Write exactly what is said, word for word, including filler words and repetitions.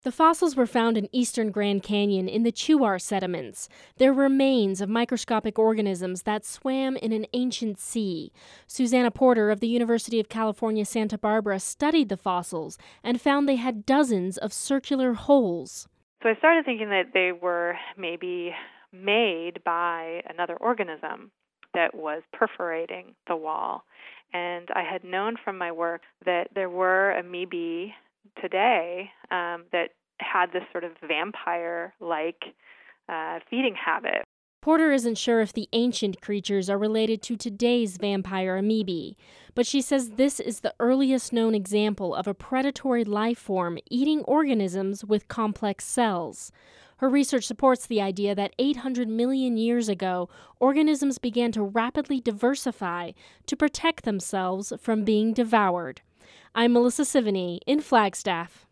The fossils were found in eastern Grand Canyon in the Chuar sediments. They're remains of microscopic organisms that swam in an ancient sea. Susanna Porter of the University of California, Santa Barbara studied the fossils and found they had dozens of circular holes. So I started thinking that they were maybe made by another organism that was perforating the wall. And I had known from my work that there were amoebae today um, that had this sort of vampire-like uh, feeding habit. Porter isn't sure if the ancient creatures are related to today's vampire amoebae, but she says this is the earliest known example of a predatory life form eating organisms with complex cells. Her research supports the idea that eight hundred million years ago, organisms began to rapidly diversify to protect themselves from being devoured. I'm Melissa Sivany in Flagstaff.